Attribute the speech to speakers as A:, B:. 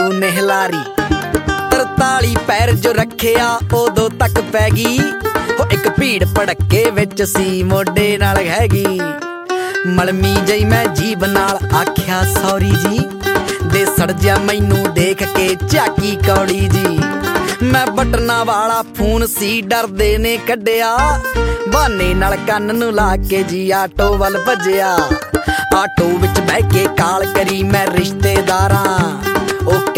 A: ਨੇ ਹਿਲਾਰੀ 43 ਪੈਰ ਜੋ ਰੱਖਿਆ ਉਦੋਂ ਤੱਕ ਪੈ ਗਈ ਹੋ ਇੱਕ ਭੀੜ ਭੜੱਕੇ ਵਿੱਚ ਸੀ ਮੋਢੇ ਨਾਲ ਹੈਗੀ ਮਲਮੀ ਜਈ ਮੈਂ ਜੀਬ ਨਾਲ ਆਖਿਆ ਸੌਰੀ ਜੀ ਦੇ ਸੜ ਜਿਆ ਮੈਨੂੰ ਦੇਖ ਕੇ ਝਾਕੀ ਕੌੜੀ ਜੀ ਮੈਂ ਬਟਨਾਂ ਵਾਲਾ ਫੋਨ ਸੀ ਡਰਦੇ ਨੇ ਕੱਢਿਆ ਬਹਾਨੇ ਨਾਲ ਕੰਨ ਨੂੰ ਲਾ ਕੇ ਜੀ ਆਟੋ ਵੱਲ ਭੱਜਿਆ ਆਟੋ ਵਿੱਚ ਬਹਿ ਕੇ ਕਾਲ ਕਰੀ ਮੈਂ ਰਿਸ਼ਤੇਦਾਰਾਂ ਉਹ